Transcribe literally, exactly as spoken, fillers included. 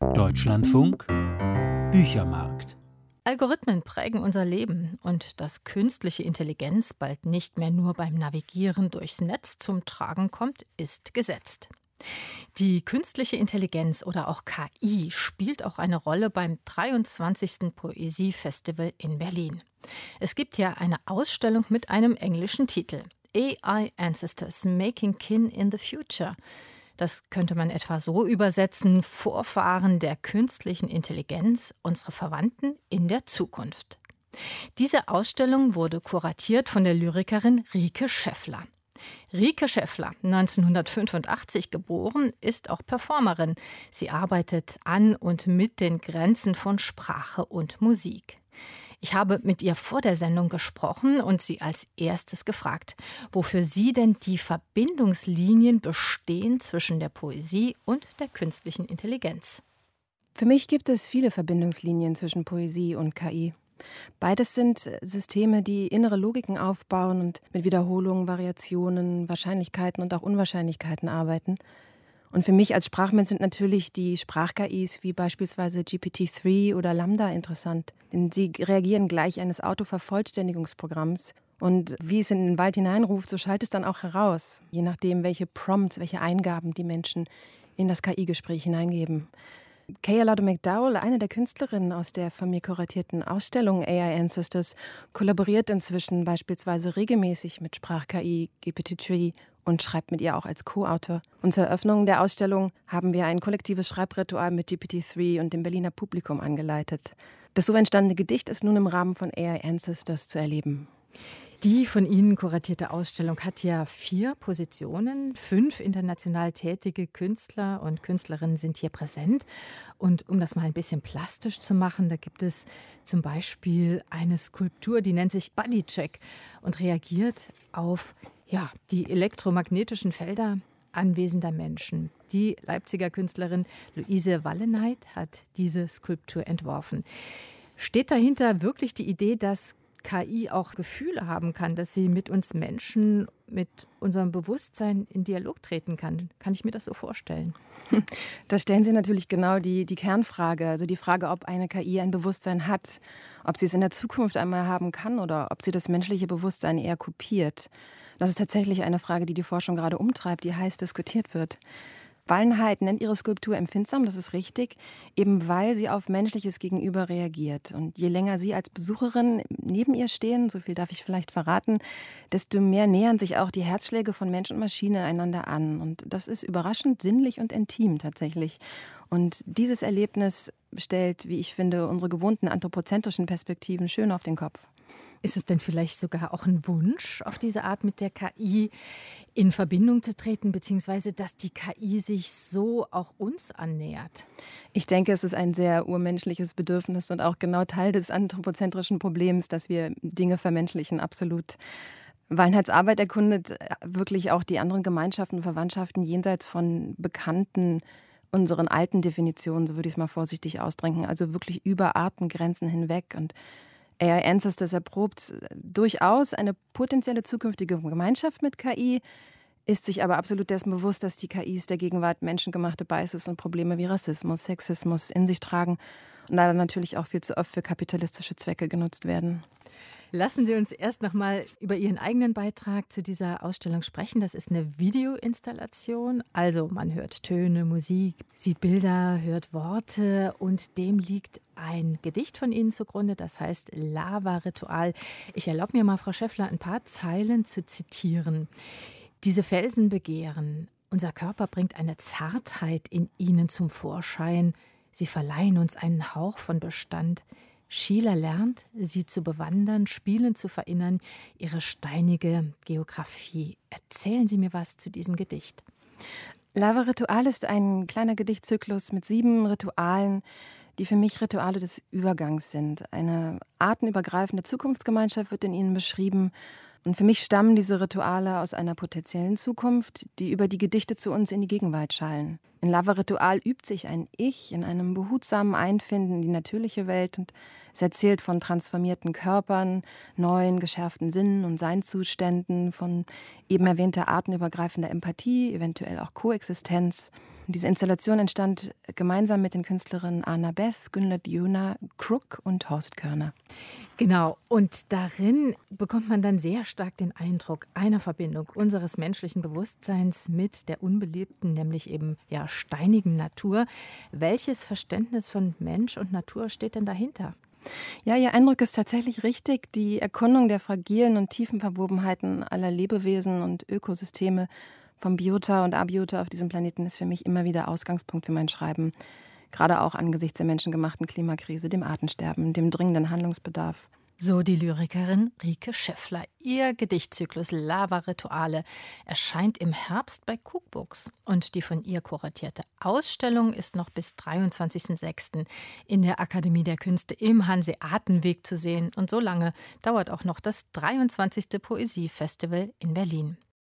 Deutschlandfunk Büchermarkt. Algorithmen prägen unser Leben und dass künstliche Intelligenz bald nicht mehr nur beim Navigieren durchs Netz zum Tragen kommt, ist gesetzt. Die künstliche Intelligenz oder auch K I spielt auch eine Rolle beim dreiundzwanzigsten Poesiefestival in Berlin. Es gibt hier eine Ausstellung mit einem englischen Titel: A I Ancestors Making Kin in the Future. Das könnte man etwa so übersetzen: Vorfahren der künstlichen Intelligenz, unsere Verwandten in der Zukunft. Diese Ausstellung wurde kuratiert von der Lyrikerin Rike Scheffler. Rike Scheffler, neunzehnhundertfünfundachtzig geboren, ist auch Performerin. Sie arbeitet an und mit den Grenzen von Sprache und Musik. Ich habe mit ihr vor der Sendung gesprochen und sie als erstes gefragt, wofür sie denn die Verbindungslinien bestehen zwischen der Poesie und der künstlichen Intelligenz. Für mich gibt es viele Verbindungslinien zwischen Poesie und K I. Beides sind Systeme, die innere Logiken aufbauen und mit Wiederholungen, Variationen, Wahrscheinlichkeiten und auch Unwahrscheinlichkeiten arbeiten. Und für mich als Sprachmensch sind natürlich die Sprach-K Is wie beispielsweise G P T drei oder Lambda interessant. Denn sie reagieren gleich eines Autovervollständigungsprogramms. Und wie es in den Wald hineinruft, so schallt es dann auch heraus. Je nachdem, welche Prompts, welche Eingaben die Menschen in das K I-Gespräch hineingeben. Kealado McDowell, eine der Künstlerinnen aus der von mir kuratierten Ausstellung A I Ancestors, kollaboriert inzwischen beispielsweise regelmäßig mit Sprach-K I, G P T drei und schreibt mit ihr auch als Co-Autor. Und zur Eröffnung der Ausstellung haben wir ein kollektives Schreibritual mit G P T drei und dem Berliner Publikum angeleitet. Das so entstandene Gedicht ist nun im Rahmen von A I Ancestors zu erleben. Die von Ihnen kuratierte Ausstellung hat ja vier Positionen. Fünf international tätige Künstler und Künstlerinnen sind hier präsent. Und um das mal ein bisschen plastisch zu machen, da gibt es zum Beispiel eine Skulptur, die nennt sich Bodycheck und reagiert auf ja, die elektromagnetischen Felder anwesender Menschen. Die Leipziger Künstlerin Luise Wallenheit hat diese Skulptur entworfen. Steht dahinter wirklich die Idee, dass K I auch Gefühle haben kann, dass sie mit uns Menschen, mit unserem Bewusstsein in Dialog treten kann? Kann ich mir das so vorstellen? Da stellen Sie natürlich genau die, die Kernfrage, also die Frage, ob eine K I ein Bewusstsein hat, ob sie es in der Zukunft einmal haben kann oder ob sie das menschliche Bewusstsein eher kopiert. Das ist tatsächlich eine Frage, die die Forschung gerade umtreibt, die heiß diskutiert wird. Wallenheit nennt ihre Skulptur empfindsam, das ist richtig, eben weil sie auf menschliches Gegenüber reagiert. Und je länger Sie als Besucherin neben ihr stehen, so viel darf ich vielleicht verraten, desto mehr nähern sich auch die Herzschläge von Mensch und Maschine einander an. Und das ist überraschend sinnlich und intim tatsächlich. Und dieses Erlebnis stellt, wie ich finde, unsere gewohnten anthropozentrischen Perspektiven schön auf den Kopf. Ist es denn vielleicht sogar auch ein Wunsch, auf diese Art mit der K I in Verbindung zu treten, beziehungsweise dass die K I sich so auch uns annähert? Ich denke, es ist ein sehr urmenschliches Bedürfnis und auch genau Teil des anthropozentrischen Problems, dass wir Dinge vermenschlichen, absolut. Wallenheits Arbeit erkundet wirklich auch die anderen Gemeinschaften und Verwandtschaften jenseits von bekannten, unseren alten Definitionen, so würde ich es mal vorsichtig ausdrücken, also wirklich über Artengrenzen hinweg. Und A I Ancestors erprobt durchaus eine potenzielle zukünftige Gemeinschaft mit K I, ist sich aber absolut dessen bewusst, dass die K Is der Gegenwart menschengemachte Biases und Probleme wie Rassismus, Sexismus in sich tragen und leider natürlich auch viel zu oft für kapitalistische Zwecke genutzt werden. Lassen Sie uns erst noch mal über Ihren eigenen Beitrag zu dieser Ausstellung sprechen. Das ist eine Videoinstallation. Also man hört Töne, Musik, sieht Bilder, hört Worte und dem liegt ein Gedicht von Ihnen zugrunde, das heißt Lava-Ritual. Ich erlaube mir mal, Frau Scheffler, ein paar Zeilen zu zitieren. Diese Felsen begehren, unser Körper bringt eine Zartheit in ihnen zum Vorschein. Sie verleihen uns einen Hauch von Bestand. Schieler lernt, sie zu bewandern, Spielen zu verinnern, ihre steinige Geographie. Erzählen Sie mir was zu diesem Gedicht. Lava-Ritual ist ein kleiner Gedichtzyklus mit sieben Ritualen, die für mich Rituale des Übergangs sind. Eine artenübergreifende Zukunftsgemeinschaft wird in ihnen beschrieben. Und für mich stammen diese Rituale aus einer potenziellen Zukunft, die über die Gedichte zu uns in die Gegenwart schallen. In Lava-Ritual übt sich ein Ich in einem behutsamen Einfinden in die natürliche Welt und es erzählt von transformierten Körpern, neuen, geschärften Sinnen und Seinszuständen, von eben erwähnter artenübergreifender Empathie, eventuell auch Koexistenz. Diese Installation entstand gemeinsam mit den Künstlerinnen Anna Beth, Gunlet Jona, Crook und Horst Körner. Genau, und darin bekommt man dann sehr stark den Eindruck einer Verbindung unseres menschlichen Bewusstseins mit der unbelebten, nämlich eben ja steinigen Natur. Welches Verständnis von Mensch und Natur steht denn dahinter? Ja, Ihr Eindruck ist tatsächlich richtig. Die Erkundung der fragilen und tiefen Verwobenheiten aller Lebewesen und Ökosysteme vom Biota und Abiota auf diesem Planeten ist für mich immer wieder Ausgangspunkt für mein Schreiben. Gerade auch angesichts der menschengemachten Klimakrise, dem Artensterben, dem dringenden Handlungsbedarf. So die Lyrikerin Rike Schäffler. Ihr Gedichtzyklus Lava-Rituale erscheint im Herbst bei Cookbooks. Und die von ihr kuratierte Ausstellung ist noch bis dreiundzwanzigsten sechsten in der Akademie der Künste im Hanseatenweg zu sehen. Und so lange dauert auch noch das dreiundzwanzigste Poesiefestival in Berlin.